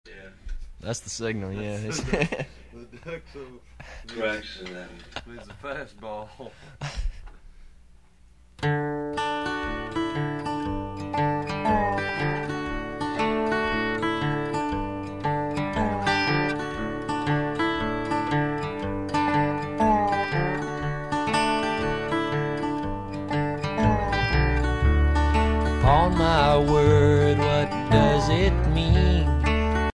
Yeah. That's the signal, yeah. The ducks Tracks and then. needs a fastball. On my word, what does it mean